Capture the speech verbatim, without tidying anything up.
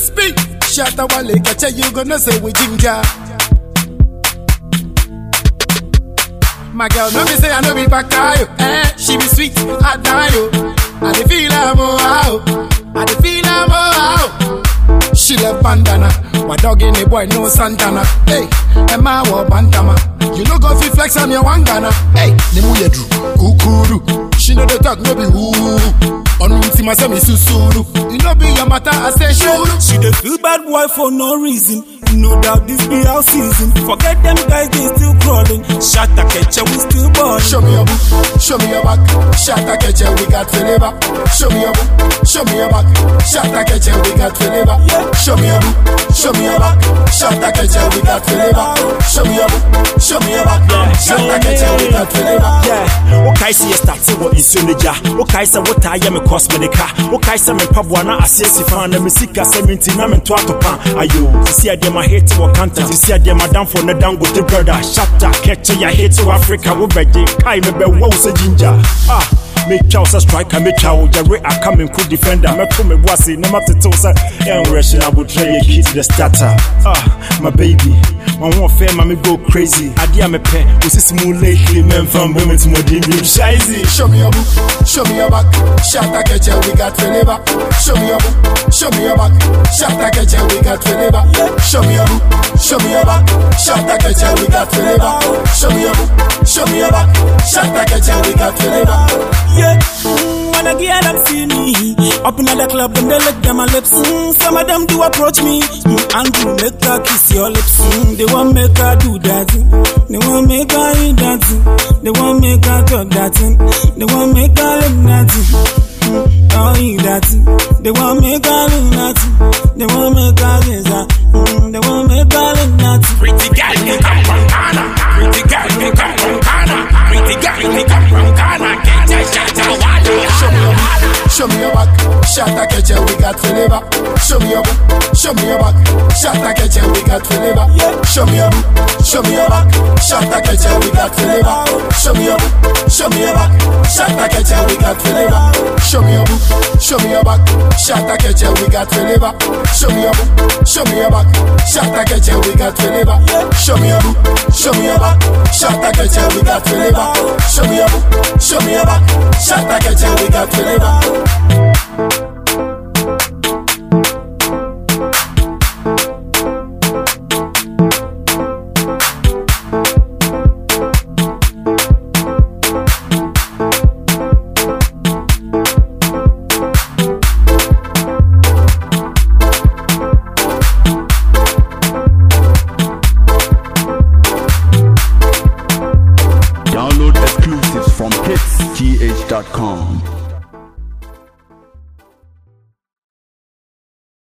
Crispy. Shut a wale, catch you gonna say we ginger. My girl, no me say I know be back yo. Eh, she be sweet, I die yo. I dey feel her more out. I dey feel her more out. She left bandana. My dog in the boy no Santana. Hey, Emma wa bantama. You no go fi flex on your wangana. Hey, nemu yedru, kukuru. She know the talk no be woo. Onunti ma say me susuru. You know be your matter I say shuru. She dey feel bad boy for no reason. No doubt this be our season. Forget them guys, they still crawling. Shut a catcher, we still born. Show me your book, show me your back. Shut a catcher, we got flavor. Show me your book, show me your back. Shut a catcher, we got flavor. Show me your book, show me your back. Shut a catcher, we got flavor. Show me your book, show me your back. Shut a catcher, we got flavor. Yeah, okay, see you starting what is in the jar. Okay, so what I am a cosmetica. Okay, so me pabuana, I say, si fan, and me sika seventeen, I'm in twelve pan. Ayo, see, I dem I hate to Wakanta. You see, I dem madam for the down with the brother. Shut up, catch ya hate to Africa. We better, I me be woes a ginger. Ah. Me chow sa striker, me chow Jerry I come in cool defender. Me pull me wasi, no matter to say and rushing I would try a kid the starter. Ah, my baby, my one fair mommy go crazy. I dear me pen, we see smooth lately, men from women to my dream shizy. Show me your book, show me your back. Shut a catcher, we got flavor. Show me your book, show me your back. Shut a catcher, we got flavor. Show me your book, show me your back. Shut a catcher, we got flavor. Show me your book, show me your back. Shut a catcher, we got flavor. Yeah, mm, when I get them see me up in the club and they lick them my lips. Mm, some of them do approach me mm, and do make her kiss your lips. Mm, they want make her do that. They want make her eat that. They want make her talk that. They want make her look that. Mm, oh, eat that. They want make her look that. They want make her kiss that. Mm, they want make her look that. Pretty girl, me come from Ghana. Pretty girl, me come from Ghana. Pretty girl, me come from Ghana. Show me your back, shut a catcher, we got flavor. Show me your book, show me your back, shut a catcher, we got flavor. Show me your book, show me your back, shut a catcher, we got flavor. Show me your book, show me your back, shut a catcher, we got flavor. Show me your book, show me your back, shut a catcher, we got flavor. Show me your book, show me your back, shut a catcher, we got flavor. Show me your book, show me your back, shut a catcher, we got flavor. Show me your book, show me your back, shut a catcher, we got flavor. Download exclusives from hits t h dot com.